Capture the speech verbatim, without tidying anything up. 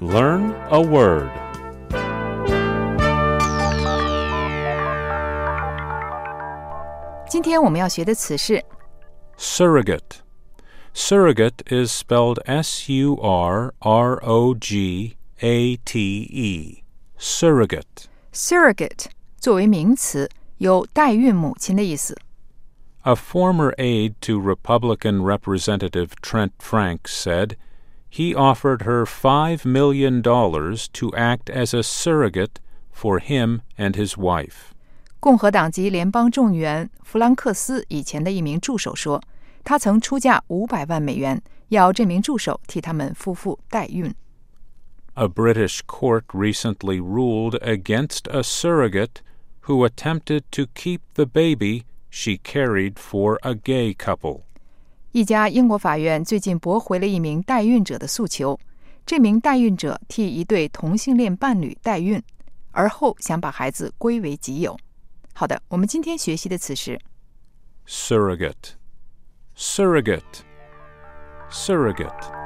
Learn a word. Surrogate. 今天我们要学的词是 Surrogate. Surrogate is spelled S U R R O G A T E. Surrogate. surrogate 作为名词，有代孕母亲的意思。 A former aide to Republican Representative Trent Franks said he offered her five million dollars to act as a surrogate for him and his wife. 共和党籍联邦众议员弗兰克斯以前的一名助手说，他曾出价五百万美元，要这名助手替他们夫妇代孕。 A British court recently ruled against a surrogate who attempted to keep the baby she carried for a gay couple. 一家英国法院最近驳回了一名代孕者的诉求，这名代孕者替一对同性恋伴侣代孕，而后想把孩子归为己有。好的，我们今天学习的词是 Surrogate. Surrogate. Surrogate.